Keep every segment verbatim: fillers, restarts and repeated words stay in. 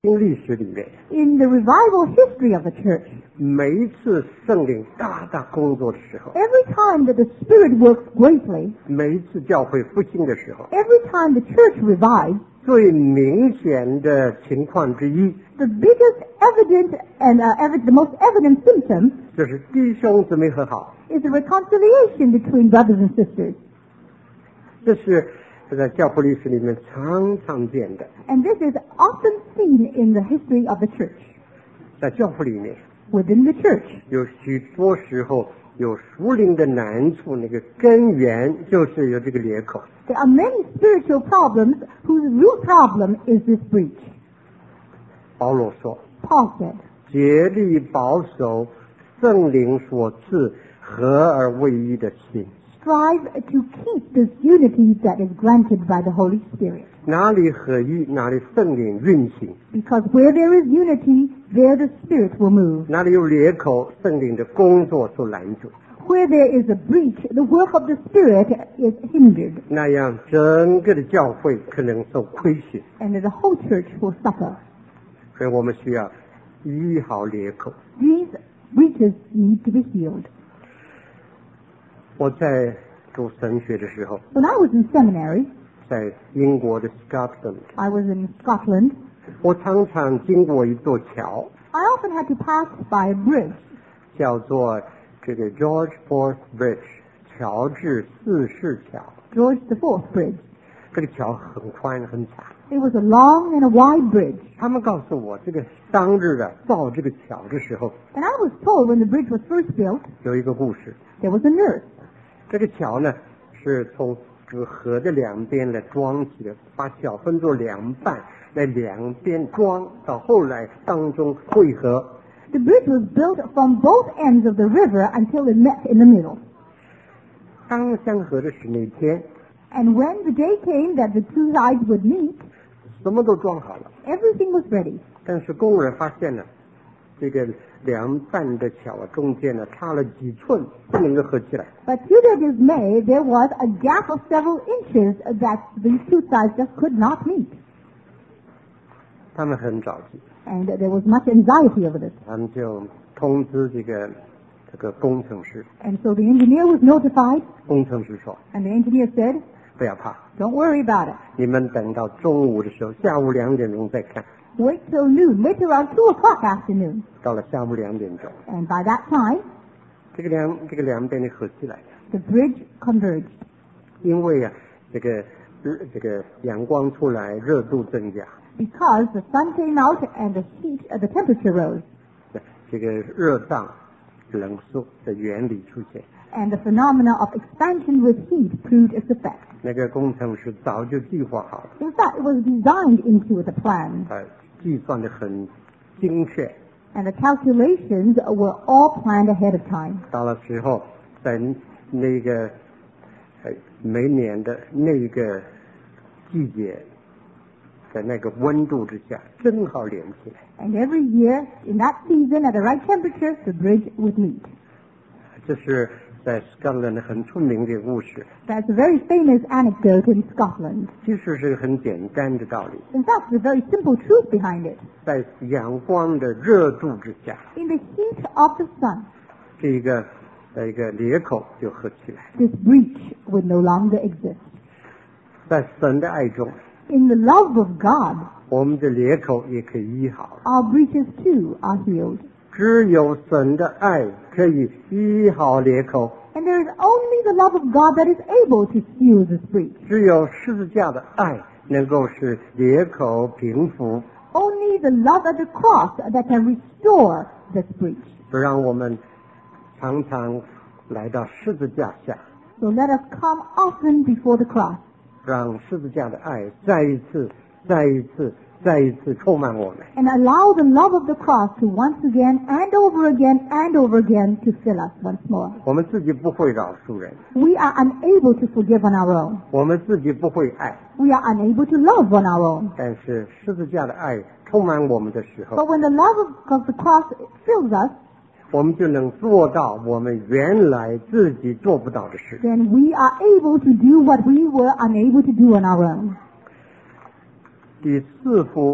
新历史里面 In the revival history of the church, 每一次圣灵大大工作的时候， every time that the Spirit works greatly, 每一次教会复兴的时候， every time the church revives, 最明显的情况之一 the biggest evident and uh, ev- the most evident symptom 就是弟兄姊妹和好， is the reconciliation between brothers and sisters. 这是在教会历史里面常常见的。 And this is often seen in the history of the church. 在教会里面 Within the church, 有许多时候有属灵的难处，那个根源就是有这个裂口。 there are many spiritual problems whose root problem is this breach. 保罗说 Paul said, 竭力保守圣灵所赐合而为一的心。 strive to keep this unity that is granted by the Holy Spirit. 哪里合一，哪里圣灵运行； Because where there is unity, there the Spirit will move. 哪里有裂口，圣灵的工作受拦阻。 Where there is a breach, the work of the Spirit is hindered, 那样整个的教会可能受亏损， and the whole church will suffer. 所以我们需要医好裂口。 These breaches need to be healed. 我在读神学的时候， When I was in seminary, 在英国的 Scotland， I was in Scotland. 我常常经过一座桥， I often had to pass by a bridge, 叫做这个 George Fourth Bridge， 乔治四世桥。 George the Fourth Bridge. 这个桥很宽很长。 It was a long and a wide bridge. 他们告诉我，这个当日啊造这个桥的时候， And I was told when the bridge was first built, 有一个故事。 there was a nurse. 这个桥呢是从这个河的两边来装起的，把桥分作两半，来两边装，到后来当中汇合。 The bridge was built from both ends of the river until it met in the middle. 当相合的是那天， And when the day came that the two sides would meet, 什么都装好了， everything was ready. 但是工人发现了这个两半的桥啊中间呢差了几寸，不能够合起来。 But to their dismay, there was a gap of several inches that these two sides just could not meet. 他们很着急， And there was much anxiety over this. 他们就通知这个这个工程师。 And so the engineer was notified, 工程师说 and the engineer said, 不要怕， don't worry about it. 你们等到中午的时候，下午两点钟再看。 Wait till noon. Wait till around two o'clock afternoon. 到了下午两点钟， And by that time, 这个两这个两边的合起来， the bridge converged. 因为啊这个日这个阳光出来，热度增加， Because the sun came out and the heat, uh, the temperature rose, 这个热胀冷缩的原理出现。 and the phenomena of expansion with heat proved its effect. 那个工程师早就计划好了， In fact, it was designed into the plan, 呃，计算的很精确。 and the calculations were all planned ahead of time. 到了时候，在那个呃每年的那个季节，在那个温度之下，正好连起来。 And every year, in that season, at the right temperature, the bridge would meet. 这是在 Scotland 很出名的故事， That's a very famous anecdote in Scotland. 其实是很简单的道理。 In fact, there's a very simple truth behind it. 在阳光的热度之下， In the heat of the sun, 这一个呃一个裂口就合起来。 this breach would no longer exist. 在神的爱中， In the love of God, 我们的裂口也可以医好。 our breaches too are healed. 只有神的爱可以医好裂口， And there is only the love of God that is able to seal this breach. 只有十字架的爱能够使裂口平复， Only the love of the cross that can restore this breach. 让我们常常来到十字架下， So let us come often before the cross, 让十字架的爱再一次、再一次、再一次充满我们。 and allow the love of the cross to once again and over again and over again to fill us once more. 我们自己不会饶恕人， We are unable to forgive on our own. 我们自己不会爱， We are unable to love on our own. 但是十字架的爱充满我们的时 But 候， when the love of, of the cross fills us, 我们就能做到我们原来自己做不到的事。 then we are able to do what we were unable to do on our own. 第四幅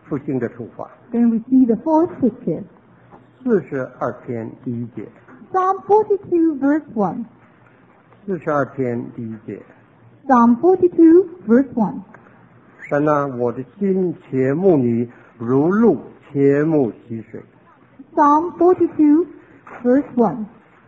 复兴的图画。 Then we see the fourth picture. 四十二篇第一节， Psalm forty-two, verse one. 四十二篇第一节。 Psalm forty-two, verse one. 神啊，我的心切慕你，如鹿切慕溪水。 Psalm forty-two, verse one.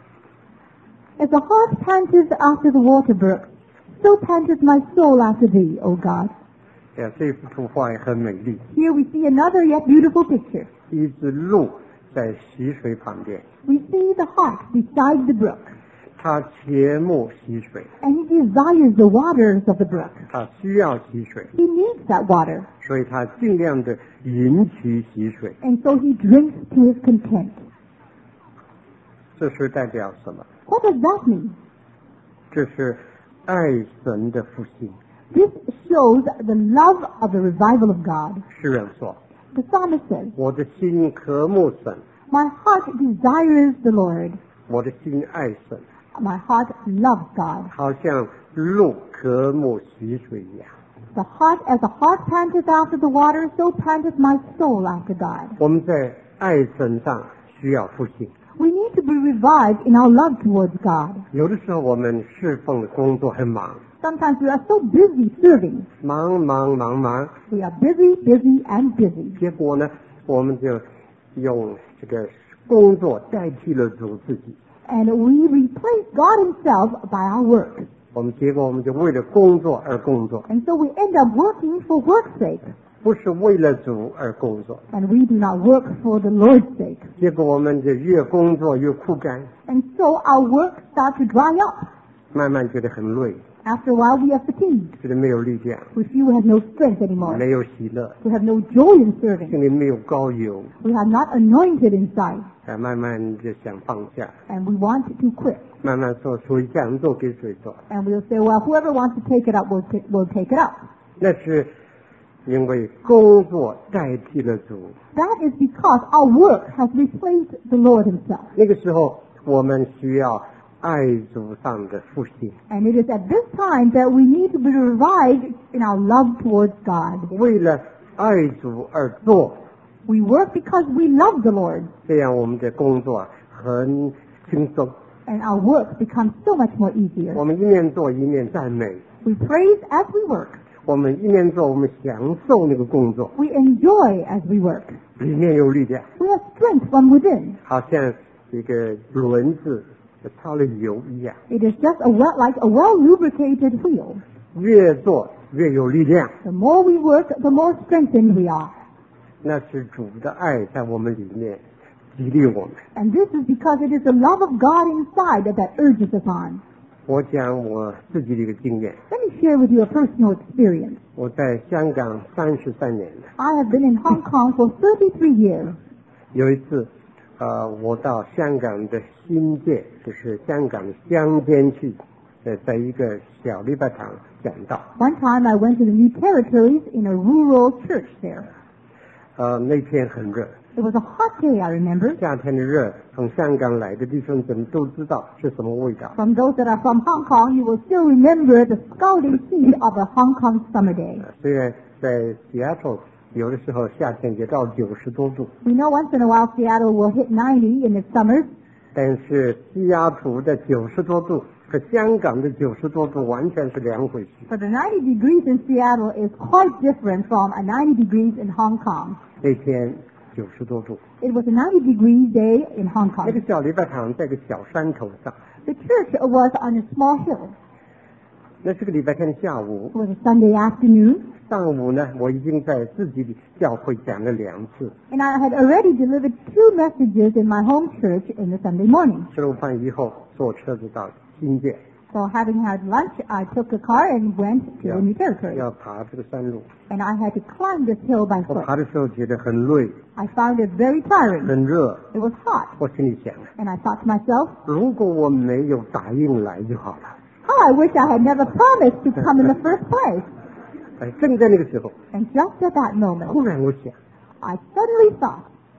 As the hart panteth after the water brook, so panteth my soul after thee, O God. 哎呀，这幅图画也很美丽， Here we see another yet beautiful picture. 一只鹿在溪水旁边， We see the hart beside the brook, 它切慕溪水， and he desires the waters of the brook. 它需要溪水， He needs that water, 所以它尽量的引取溪水。 and so he drinks to his content. 这是代表什么？ What does that mean? 这是爱神的复兴。 This shows the love of the revival of God. 诗人说 The psalmist says, 我的心渴慕神， My heart desires the Lord. 我的心爱神， My heart loves God. 好像鹿渴慕溪水一样。 The heart, as the heart panteth after the water, so panteth my soul after God. 我们在爱神上需要复兴。 We need to be revived in our love towards God. 有的时候我们侍奉的工作很忙， Sometimes we are so busy serving. 忙忙忙忙， We are busy, busy, and busy. 结果呢，我们就用这个工作代替了主自己。 And we replace God himself by our work. 我们结果我们就为了工作而工作， And so we end up working for work's sake. 不是为了主而工作。 And we do not work for the Lord's sake. 结果我们就越工作越枯干， And so our work starts to dry up. 慢慢觉得很累， After a while we are fatigued. 觉得没有力量， We feel we have no strength anymore. 没有喜乐， We have no joy in serving. 心里没有高油， We are not anointed inside. 啊，慢慢就想放下， And we want to quit. 慢慢说谁想做给谁做。 And we'll say, well, whoever wants to take it up will, t- will take it up. 那是因为工作代替了主。 That is because our work has replaced the Lord himself. 那个时候我们需要爱主上的复兴， And it is at this time that we need to be revived in our love towards God. 为了爱主而做， We work because we love the Lord. 这样我们的工作很轻松。 And our work becomes so much more easier. 我们一面做一面赞美， We praise as we work. 我们一面做我们享受那个工作， We enjoy as we work. 里面有力量， We have strength from within. 好像一个轮子操了油一样， It is just a well, like a well-lubricated wheel. 越做越有力量。 The more we work, the more strengthened we are. 那是主的爱在我们里面激励我们。 And this is because it is the love of God inside that, that urges us on. 我讲我自己的一个经验， Let me share with you a personal experience. 我在香港三十三年了。 I have been in Hong Kong for thirty-three years. 有一次，呃，我到香港的新界，就是香港的乡间去，呃，在一个小礼拜堂讲道。 One time I went to the New Territories in a rural church there. 呃，那天很热， It was a hot day, I remember. 夏天的热，从香港来的弟兄姊妹都知道是什么味道。 From those that are from Hong Kong, you will still remember the scalding heat of a Hong Kong summer day. 呃虽然在 Seattle 有的时候夏天也到九十多度， We know once in a while Seattle will hit ninety in its summers, 但是西雅图的九十多度和香港的九十多度完全是两回事。 but the ninety degrees in Seattle is quite different from a ninety degrees in Hong Kong. 那天九十多度， It was a ninety degree day in Hong 那个 Kong. 小礼拜堂在个小山头上。 The church was on a small hill. 那是个礼拜天的下午 It，was a Sunday afternoon, 上午呢，我已经在自己的教会讲了两次。 and I had already delivered two messages in my home church in the Sunday morning. 吃了午饭以后，坐车子到新界， So having had lunch, I took a car and went to the New Territory. 要爬这个山路。 And I had to climb this hill by 我 foot. 爬的时候觉得很累， I found it very tiring. 很热。 It was hot. 我心里想， And I thought to myself, 如果我没有答应来就好了。 how I wish I had never promised to come in the first place. 哎，正在那个时候， And just at that moment, 忽然我想， I suddenly thought,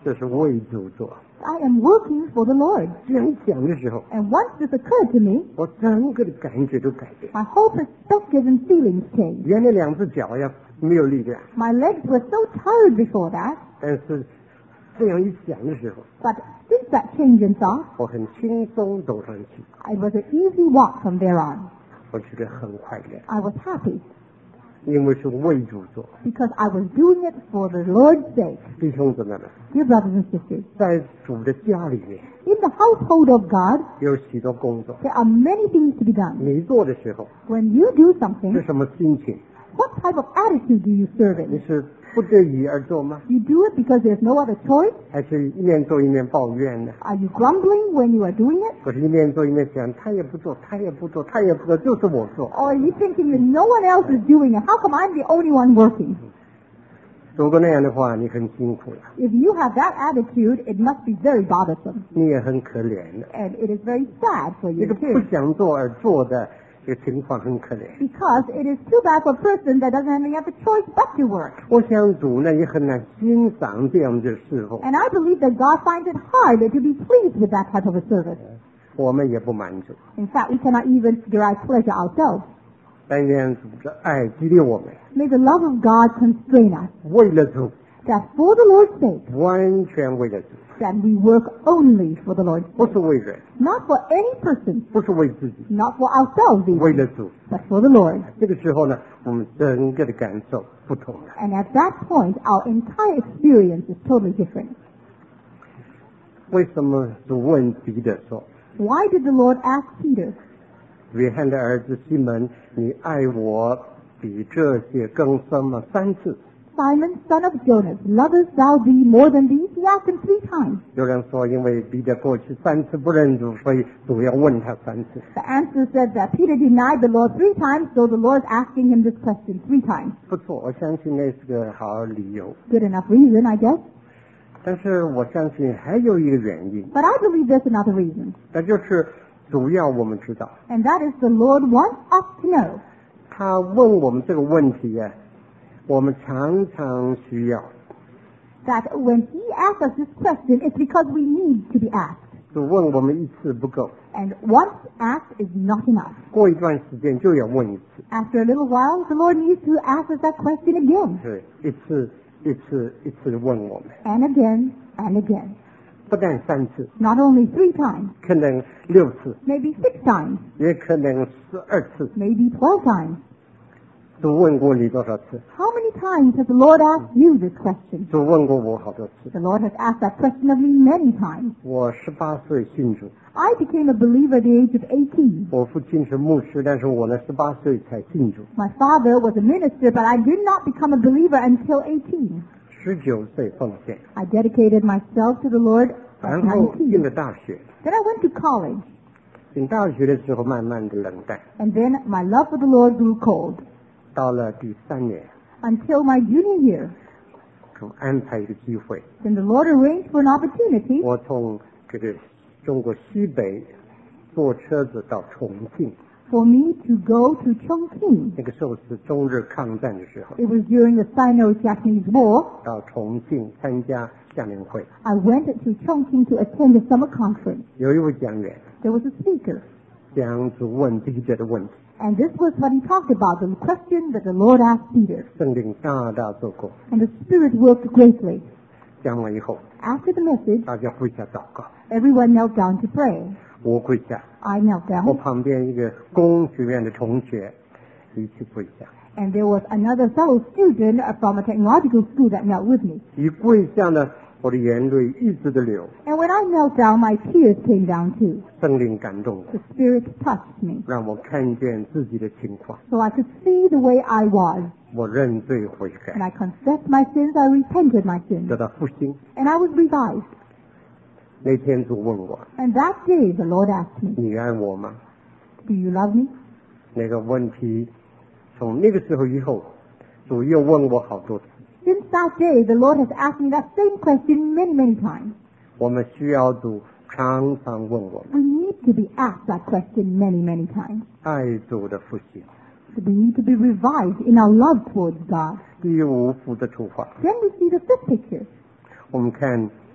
这是为主做。 I am working for the Lord. 这样想的时候， And once this occurred to me, 我整个的感觉都改变。 my whole perspective and feelings changed. 原来两只脚呀没有力量， My legs were so tired before that, 但是这样一想的时候， but since that change in thought, 我很轻松走上去， it was an easy walk from there on. 我觉得很快乐， I was happy 因为是为主做。 because I was doing it for the Lord's sake. 弟兄姊妹们， Dear brothers and sisters, 在主的家里面 in the household of God, 有许多工作， there are many things to be done. 你做的时候 When you do 是 something, 什么心情？ what type of attitude do you serve 你 in? 是不得已而做吗？ You do it because there's no other choice? 还是一面做一面抱怨呢？ Are you grumbling when you are doing it? 或是一面做一面想，他也不做，他也不做，他也不做，就是我做。 Or are you thinking that no one else is doing it? How come I'm the only one working? 如果那样的话，你很辛苦了， If you have that attitude, it must be very bothersome. 你也很可怜的。 And it is very sad for 一 you 个不 too. 想做而做的这个情况很可怜。 Because it is too bad for a person that doesn't have any other choice but to work. 我想主呢也很难欣赏这样的侍奉， And I believe that God finds it hard to be pleased with that type of a service. 我们也不满足。 In fact, we cannot even derive pleasure ourselves. 但愿主的爱激励我们， May the love of God constrain us, 为了主， that for the Lord's sake, 完全为了主， that we work only for the Lord's 不 sake. 是为人， Not for any person, 不是为自己， not for ourselves 为 even, 了主。 but for the Lord. 这个时候呢，我们整个的感受不同了。 And at that point, our entire experience is totally different. 为什么主问彼得说 Why did the Lord ask Peter,：“ 约翰的儿子西门，你爱我比这些更深吗？”三次。 Simon, son of Jonas, lovest thou thee more than these? He asked him three times. 有人说，因为彼得过去三次不认主，所以主要问他三次。 The answer said that Peter denied the Lord three times, so the Lord asking him this question three times. 不错，我相信那是个好理由。 Good enough reason, I guess. 但是我相信还有一个原因， But I believe there's another reason. 那就是主要我们知道， And that is the Lord wants us to know 他问我们这个问题呀、我们常常需要。 that when he asks us this question, it's because we need to be asked. 主问我们一次不够， And once asked is not enough. 过一段时间就要问一次， After a little while, the Lord needs to ask us that question again, 对，一次一次一次问我们， and again, and again. 不但三次， Not only three times, 可能六次， maybe six times, 也可能十二次。 maybe twelve times. 主问过你多少次？ How many times has the Lord asked you this question? 主问过我好多次。 The Lord has asked that question of me many times. 我十八岁信主， I became a believer at the age of eighteen. 我父亲是牧师，但是我呢十八岁才信主， My father was a minister, but I did not become a believer until eighteen. 十九岁奉献， I dedicated myself to the Lord at 然后进 nineteen. 了大学。 Then I went to college, 进大学的时候，慢慢的冷淡， and then my love for the Lord grew cold. 到了第三年， Until my junior year, 主安排一个机会， then the Lord arranged for an opportunity 我从这个中国西北坐车子到重庆， for me to go to Chongqing. 那个时候是中日抗战的时候， It was during the Sino-Japanese War. 到重庆参加夏令会， I went to Chongqing to attend a summer conference. 有一位讲员 There was a speaker, 讲主问彼得的问题， and this was what he talked about, the question that the Lord asked Peter. 圣灵大大做工。 And the Spirit worked greatly. 讲完以后， After the message, 大家跪下祷告， everyone knelt down to pray. 我跪下， I knelt 我 down, 旁边一个工学院的同学一起跪下， and there was another fellow student from a technological school that knelt with me. 一跪下呢，我的眼泪一直的流， And when I knelt down, my tears came down too. 圣灵感动我， The Spirit touched me, 让我看见自己的情况， so I could see the way I was. 我认罪悔 And 改， I confessed my sins, I repented my sins, 得到复兴。 and I was revived. 那天主问我 And that day the Lord asked：“ me, 你爱我吗？ Do you love me?” 那个问题，从那个时候以后，主又问我好多次。 Since that day, the Lord has asked me that same question many, many times. 我们需要主常常问我们 We need to be asked that question many, many times. 爱主的复兴。 We need to be revived in our love towards God. 第五幅的图画， Then we see the fifth picture. 我们看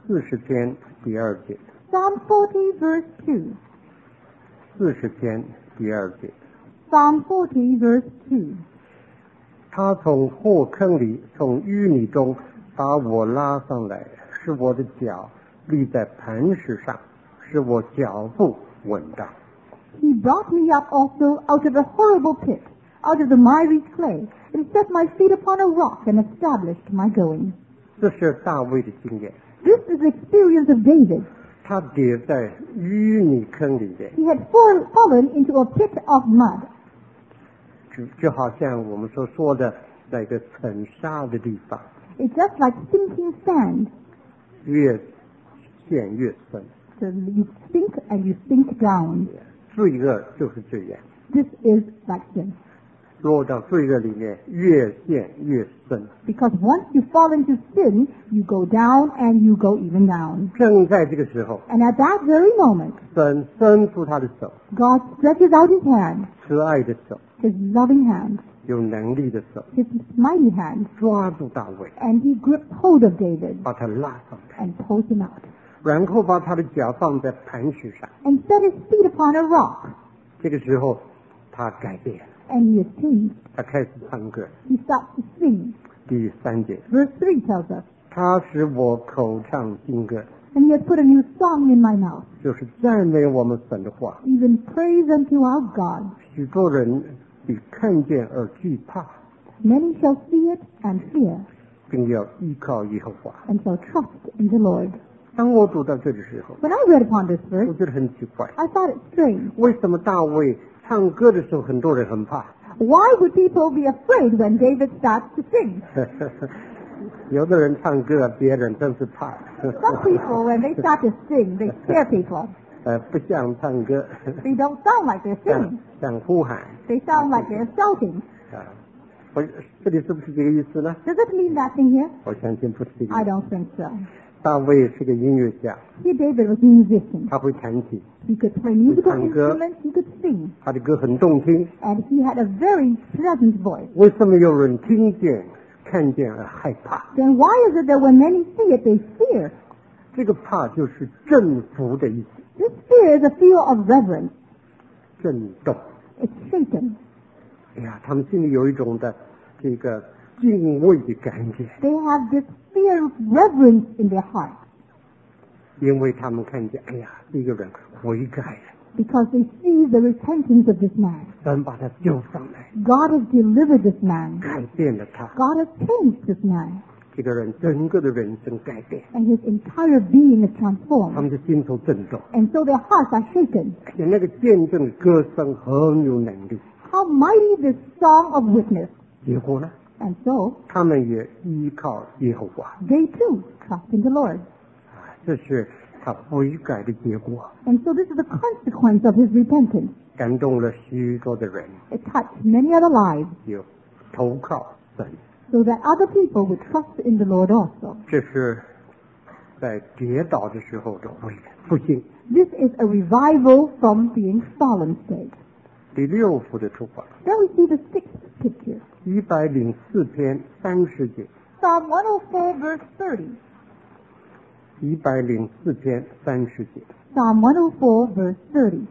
四十篇第二节。 Psalm forty verse two. 四十篇第二节。 Psalm forty verse two. 他从祸坑里，从淤泥中把我拉上来，使我的脚立在磐石上，使我脚步稳当。 He brought me up also out of a horrible pit, out of the miry clay, and set my feet upon a rock and established my going. 这是大卫的经验。 This is the experience of David. 他跌在淤泥坑里面， He had fall, fallen into a pit of mud. 就就好像我们所说的那个沉沙的地方， It's just like sinking sand. 越陷越深， So you sink and you sink down. 罪恶就是这样， This is like sin. 落到罪恶里面越陷越深。 Because once you fall into sin, you go down and you go even down. 正在这个时候， And at that very moment, 神伸出他的手， God stretches out his hand, 慈爱的手， his loving hand, 有能力的手， his mighty hand, 抓住大卫， and he gripped hold of David 把他拉上来， and pulled him out, 然后把他的脚放在磐石上。 and set his feet upon a rock. 这个时候，他改变了， And he is changed. 他开始唱歌。 He starts to sing. 第三节， Verse three tells us, 他使我口唱新歌， and he has put a new song in my mouth, 就是赞美我们神的话。 even praise unto our God. 许多人比看见而惧怕， Many shall see it and fear, 并要依靠耶和华。 and shall trust in the Lord. 当我读到这的时候， When I read upon this 我 verse, 觉得很奇怪， I thought it strange. 为什么大卫唱歌的时候很多人很怕？ Why would people be afraid when David starts to sing? 有的人唱歌，别人真是怕。 Some people, when they start to sing, they scare people. 呃，不像唱歌， They don't sound like they're 像 singing. 像呼喊 They sound like they're shouting. 啊。我这里是不是这个意思呢？ Does it mean that thing here? 我相信不是这个 I 意思。 don't think so. 大卫是个音乐家， See, David was a musician. 他会弹琴， He could play musical 唱歌。 instruments, he could sing, 他的歌很动听。 and he had a very pleasant voice. 为什么有人听见、看见而害怕？ Then why is it that when many see it, they fear? 这个怕就是振服的意思， This fear is a fear of reverence. 震动。 It's shaken. 哎呀，他们心里有一种的这个敬畏的感觉， They have this fear of reverence in their heart 因为他们看见，哎呀，这个人悔改了， because they see the repentance of this man. 神把他救上来， God has delivered this man. 改变了他， God has changed this man, 这个人整个的人生改变， and his entire being is 他 transformed. 们的心头震动， And so their hearts are shaken. 而且那个见证的歌声很有能力。 How mighty this song of witness. 结果呢， And so 他们也依靠耶和华， they too trust in the Lord. 啊，这是他悔改的结果， And so this is the consequence of his repentance. 感动了许多的人， It touched many other lives 有投靠神。 so that other people would trust in the Lord also. 这是在跌倒的时候的悔复兴。 This is a revival from being fallen state. 第六幅的图画， Then we see the sixth picture. 一百零四篇三十节， Psalm one oh four verse thirty. 一百零四篇三十节。 Psalm one oh four verse thirty.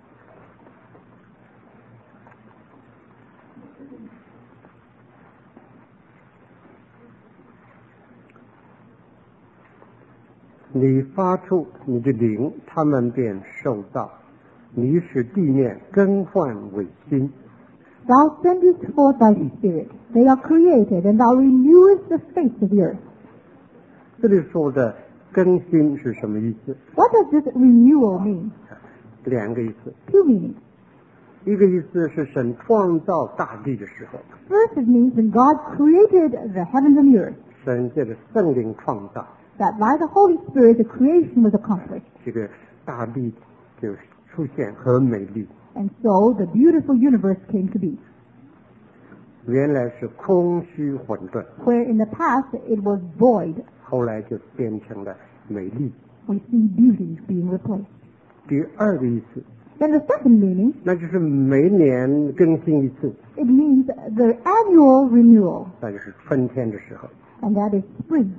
你发出你的灵，他们便受造；你使地面更换为新。 Thou sendest forth thy spirit. They are created, and thou renewest the face of the earth. 这里说的更新是什么意思？ What does this renewal mean? 两个意思， Two meanings. 一个意思是神创造大地的时候， First, it means when God created the heavens and the earth, 神借着圣灵创造， that by the Holy Spirit the creation was accomplished. 这个大地就出现很美丽。 And so the beautiful universe came to be, 原来是空虚混沌， where in the past it was void. 后来就变成了美丽。 We see beauty being replaced. 第二个意思， Then the second meaning, 那就是每年更新一次， it means the annual renewal, 那就是春天的时候。 and that is spring.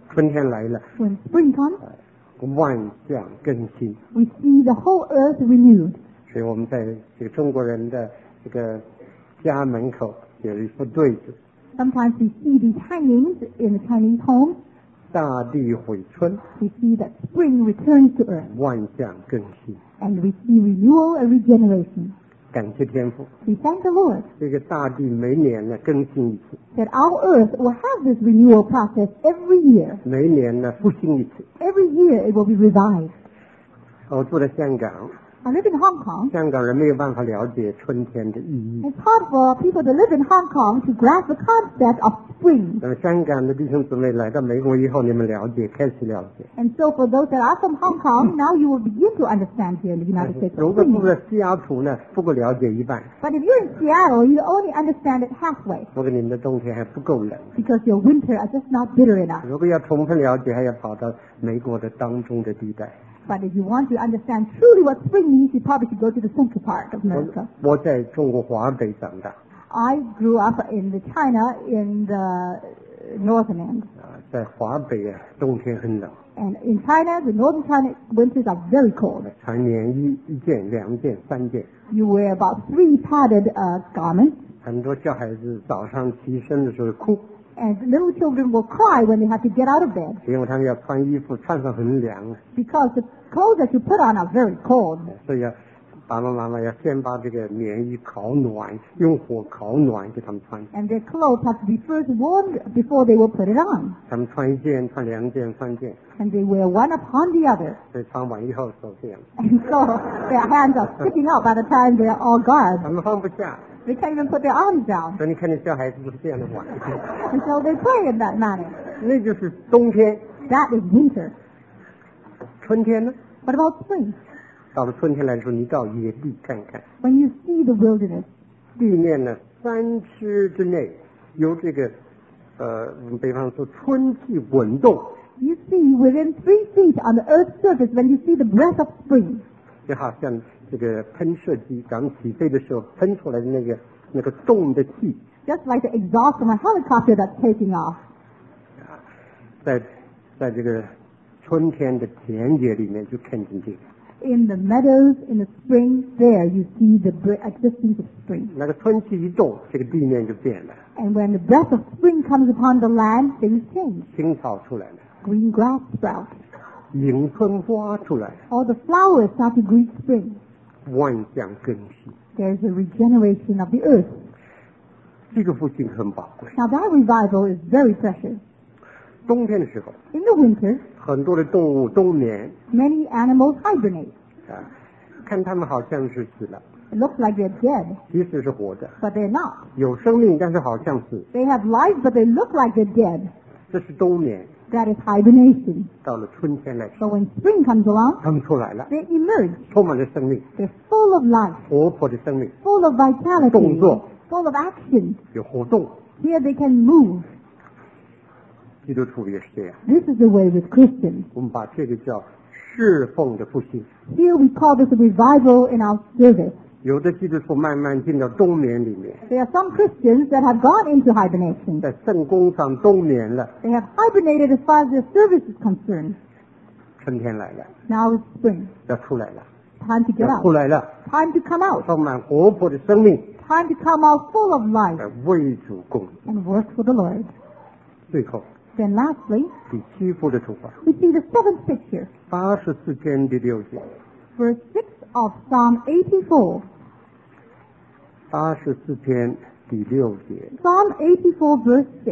春天来了， When spring comes, 万象更新。 we see the whole earth renewed. 所以我们在这个中国人的这个家门口有一副对子， Sometimes we see these hangings in the Chinese homes. 大地回春， We see that spring returns to earth, 万象更新。 and we see renewal and regeneration. 感谢天父， We thank the Lord 这个大地每年呢更新一次， that our earth will have this renewal process every year. 每年呢复兴一次。 Every year it will be revived. 我住在香港， I live in Hong Kong. 香港人没有办法了解春天的意义。 It's hard for people to live in Hong Kong to grasp the concept of spring. 那么香港的弟兄姊妹来到美国以后，你们了解，开始了解。 And so for those that are from Hong Kong, now you will begin to understand here in the United States 如 of 果住 spring. 在西雅图呢，不够了解一半。 But if you're in Seattle, you only understand it halfway 如果你们的冬天还不够冷， because your winter are just not bitter enough. 如果要充分了解，还要跑到美国的当中的地带。 But if you want to understand truly what spring means, you probably should go to the central part of 我 America. 我在中国华北长大， I grew up in the China in the northern end. 啊，在华北啊，冬天很冷， And in China, the northern China winters are very cold. 穿棉衣一件、两件、三件。 You wear about three padded uh, garments, 很多小孩子早上起身的时候哭， and little children will cry when they have to get out of bed 因为他们要穿衣服，穿上很凉， because the clothes that you put on are very cold. 所以要爸爸妈妈要先把这个棉衣烤暖，用火烤暖给他们穿。 And their clothes have to be first warmed before they will put it on. 他们穿一件、穿两件、三件， And they wear one upon the other. 所以穿完以后手这样， And so their hands are sticking out by the time they're all 他 garbed. 们放不下。 They can't even put their arms down. 所以你看见小孩子都是这样的玩， And so they play in that manner. 那就是冬天。 That is winter. 春天呢？ What about spring? 到了春天来说，你到野地看看， When you see the wilderness, 地面呢三尺之内有这个呃，比方说春气滚动， you see within three feet on the earth's surface when you see the breath of spring. 就好像这个喷射机咱们起飞的时候喷出来的那个那个动的气， Just like the exhaust from a helicopter that's taking off. 在在这个春天的田野里面就看见这个。 In the meadows, in the spring, there you see the bre- existence of spring. 那个春气一动，这个地面就变了， And when the breath of spring comes upon the land, things change. 青草出来了， Green grass sprouts. 迎春花出来了， All the flowers start to greet spring. 万象更新。 There's a regeneration of the earth. 这个复兴很宝贵。 Now that revival is very precious. 冬天的时候， In the winter, 很多的动物冬眠 many animals hibernate. 啊，看它们好像是死了， It looks like they're dead, 其实是活着， but they're not. 有生命，但是好像死。 They have life, but they look like they're dead. 这是冬眠。 That is hibernation. 到了春天来说， But when spring comes along, 它们出来了， they emerge. 充满了生命， They're full of life, 活泼的生命， full of vitality, 动作。 full of action. 有活动。 Here they can move. 基督徒也是这样， This is the way with Christians. 我们把这个叫侍奉的复兴。 Here we call this a revival in our service. 有的基督徒慢慢进到冬眠里面， There are some Christians that have gone into hibernation. 在圣工上冬眠了。 They have hibernated as far as their service is concerned. 春天来了， Now it's spring. 要出来了， Time to get 要出 out. 来了， Time to come out. 充满活泼的生命， Time to come out full of life 来为主供。 and work for the Lord. 最后 Then lastly, 第七幅的图画， we see the seventh picture, 八十四篇第六节， verse six of Psalm eighty-four. 八十四篇第六节， Psalm eighty-four, verse six.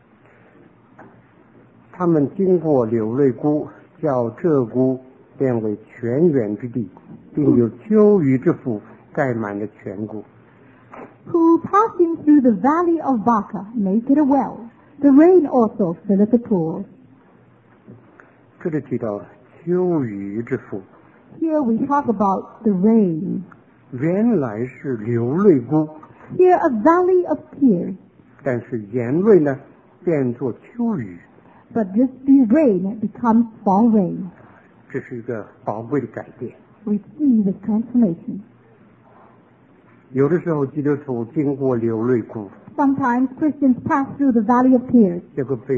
他们经过柳泪谷，叫鹧鸪变为泉源之地，并有秋雨之福盖满了全谷。 Who passing through the valley of Baca make it a well. The rain also filleth the pools. 这里提到秋雨之福， Here we talk about the rain. 原来是流泪谷， Here a valley of tears. 但是盐瑞呢变作秋雨， But this the rain becomes fall rain. 这是一个宝贵的改变。 We see the transformation. 有的时候基督徒经过流泪谷， Sometimes Christians pass through the valley of tears. 结果被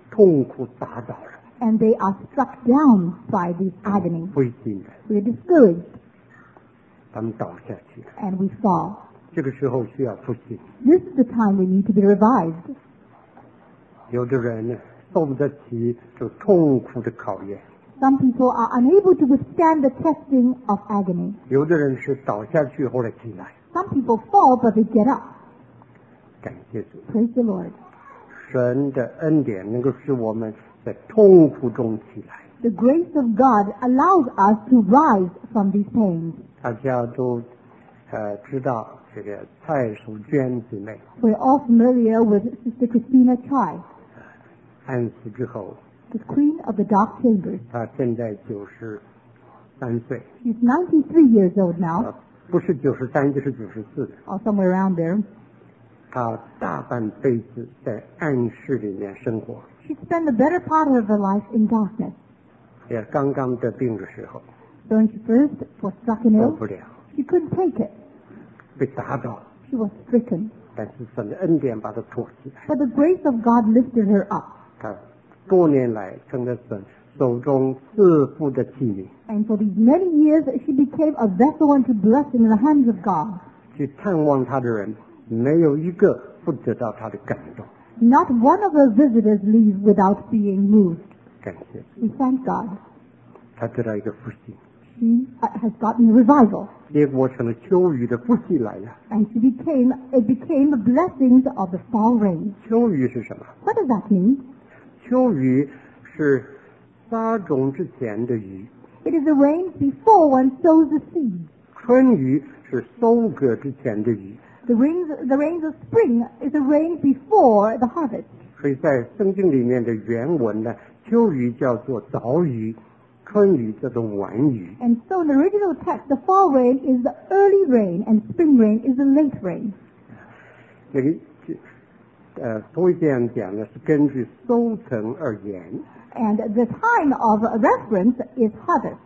痛苦打倒了， and they are struck down by this agony. 灰心的， We are discouraged 他们倒下去了。 and we fall. 这个时候需要复兴。 This is the time we need to be revived. 有的人呢，受不得起这痛苦的考验； Some people are unable to withstand the testing of agony. 有的人是倒下去后来起来。 Some people fall, but they get up. 感谢主， Praise the Lord. 神的恩典能够使我们在痛苦中起来。 The grace of God allows us to rise from these pains. 大家都呃知道这个蔡淑娟姊妹 We're all familiar with Sister Christina Chai, 安死之后， the Queen of the Dark Chambers. 她现在九十三岁， She's ninety-three years old 呃 now, 不是九十三就是九十四。 or somewhere around there. 她大半辈子在暗室里面生活， She spent the better part of her life in darkness. 也刚刚得病的时候 So when she first was struck 受 ill, 不了， she couldn't take it. 被打倒， She was stricken. 但是神的恩典把她托起来。 But the grace of God lifted her up. 她多年来成了神手中赐福的器皿， And for these many years, she became a vessel unto blessing in the hands of God. 去探望她的人没有一个不得到她的感动。 Not one of her visitors leaves without being moved. 感谢， We thank God. 她得到一个复兴， She uh, has gotten revival. 结果成了秋雨的复兴来了。 And she became, it became the blessings of the fall rain. 秋雨是什么？ What does that mean? 秋雨是撒种之前的雨， It is the rain before one sows the seed. 春雨是收割之前的雨。 The rains, the rains of spring is the rain before the harvest. 所以在圣经里面的原文呢，秋雨叫做早雨，春雨叫做晚雨。 And so in the original text, the fall rain is the early rain and spring rain is the late rain. 这个呃，所谓这样讲呢，是根据收成而言。 And the time of reference is harvest.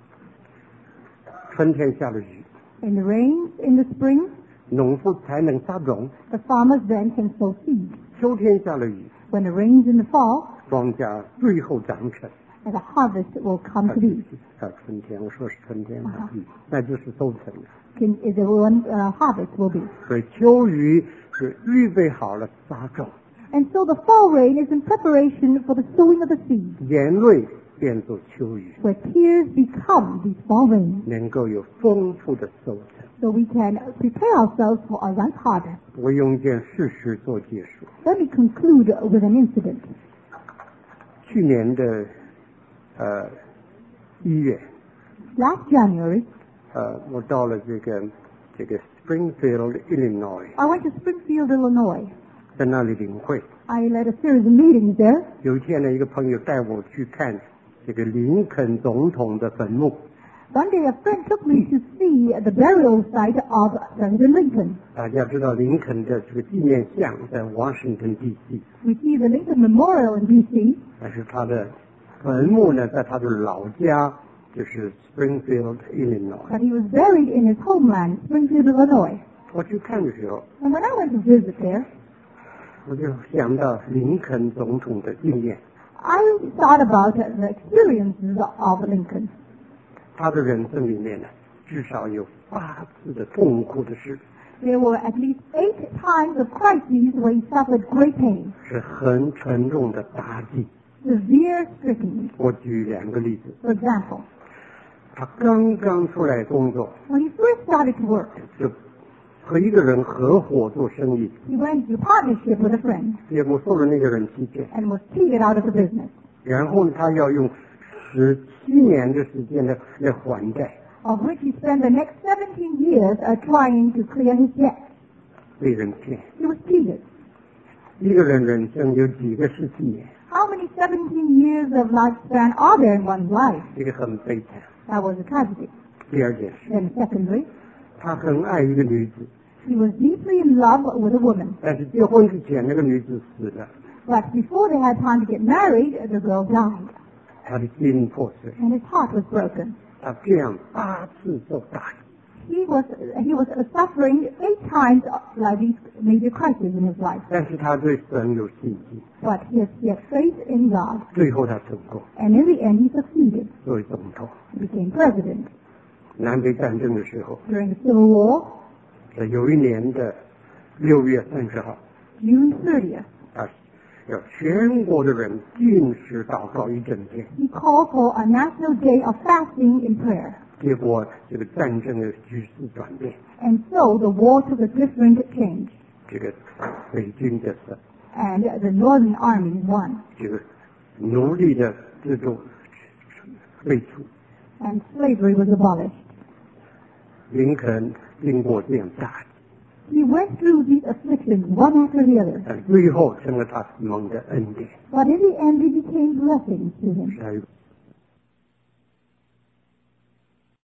春天下了雨， In the rains in the spring, 农夫才能撒种； the farmers then can sow seed. 秋天下了雨， When it rains in the fall, 庄稼最后长成。 and the harvest will come to be. 啊，春天，我说是春天啊哈嗯，那就是收成了。 Can, is the one uh, harvest will be. 所以秋雨是预备好了撒种， And so the fall rain is in preparation for the sowing of the seed, 眼泪变作秋雨， where tears become these fall rains, 能够有丰富的收成。 so we can prepare ourselves for a ripe harvest. 我用一件事实做结束。 Let me conclude with an incident. 去年的呃一月， Last January, 呃，我到了这个这个 Springfield, Illinois， I went to Springfield, Illinois. 在那里领会。 I led a series of meetings there. 有一天呢，一个朋友带我去看这个林肯总统的坟墓。 One day, a friend took me to see the burial site of President Lincoln. 大家知道林肯的这个纪念像在 Washington D C， We see the Lincoln Memorial in D C, 但是他的坟墓呢，在他的老家就是 Springfield, Illinois。 but he was buried in his homeland, Springfield, Illinois. 我去看的时候， And when I went to visit there, 我就想到林肯总统的经验， I thought about the experiences of Lincoln. 他的人生里面呢，至少有八次的痛苦的事， There were at least eight times of crises where he suffered great pain, 是很沉重的打击。 severe stricken. 我举两个例子， For example, 他刚刚出来工作， when he first started to work, 就和一个人合伙做生意， he went into partnership with a friend 结果受了那个人欺骗， and was cheated out of the business, 然后他要用十七年的时间来来还债， of which he spent the next seventeen years uh, trying to clear his debt. 被人骗。 He was cheated. 一个人人生有几个十七年， How many seventeen years of lifespan are there in one's life? 这个很悲惨。 That was a tragedy. 第二件事， Then secondly, 他很爱一个女子， he was deeply in love with a woman. 但是结婚之前那个女子死了， But before they had time to get married, the girl died, 他的心破碎。 and his heart was broken. 他这样八次受打击， he was he was suffering eight times like these major crises in his life. 但是他对神有信心， But he had, he had faith in God, 最后他成功， and in the end he succeeded. 作为总统。 He became president. 南北战争的时候， During the Civil War, 在有一年的六月三十号， June thirtieth, 啊，要全国的人禁食祷告一整天。 he called for a national day of fasting and prayer. 结果这个战争的局势转变， And so the war took a different change, 这个北军的胜， and the Northern Army won, 这个奴隶的制度废除。 and slavery was abolished. 林肯经过这样大， He went through these afflictions one after the other, 但最后成了他死亡的恩典。 but in the end they became blessings to him. 下一个